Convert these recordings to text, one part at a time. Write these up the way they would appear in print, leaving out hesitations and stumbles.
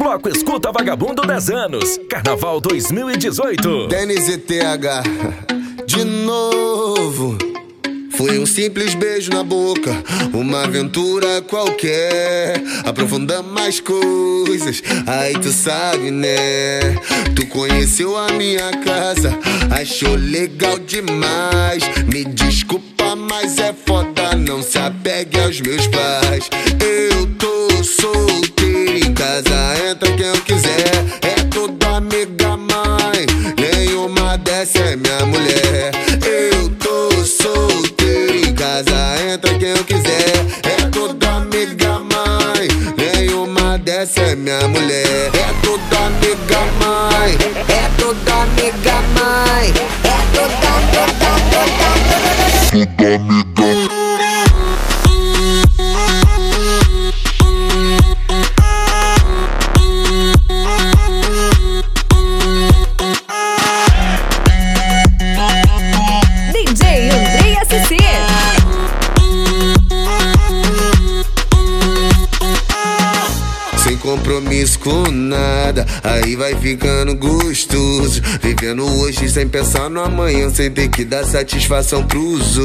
Bloco Escuta Vagabundo 10 anos. Carnaval 2018. Dennis e TH, de novo. Foi um simples beijo na boca, uma aventura qualquer. Aprofundando mais coisas, aí tu sabe, né? Tu conheceu a minha casa, achou legal demais. Me desculpa, mas é foda, não se apegue aos meus pais. Eu tô solteiro, em casa entra quem eu quiser. É toda amiga mãe, nenhuma dessa é minha mulher. Eu tô solteiro, em casa entra quem eu quiser. É toda amiga mãe, nenhuma dessa é minha mulher. É toda amiga mãe, é toda amiga mãe, é toda amiga. Sem compromisso com nada, aí vai ficando gostoso. Vivendo hoje sem pensar no amanhã, sem ter que dar satisfação pros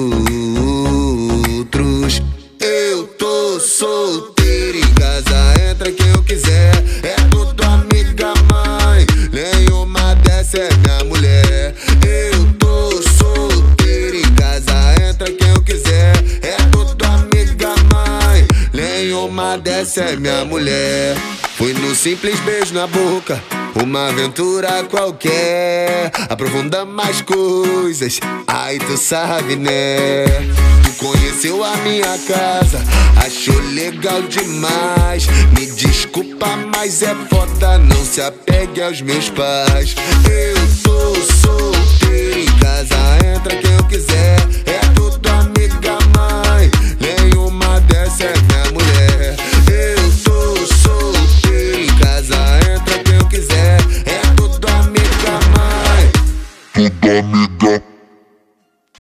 outros. Eu tô solteiro, em casa entra quem eu quiser. É tudo amiga mãe, nenhuma dessa é minha mulher. Eu tô solteiro, em casa entra quem eu quiser. É tudo amiga mãe, nenhuma dessa é minha mulher. Foi no simples beijo na boca, uma aventura qualquer. Aprofunda mais coisas, aí tu sabe, né? Tu conheceu a minha casa, achou legal demais. Me desculpa, mas é foda, não se apegue aos meus pais. Eu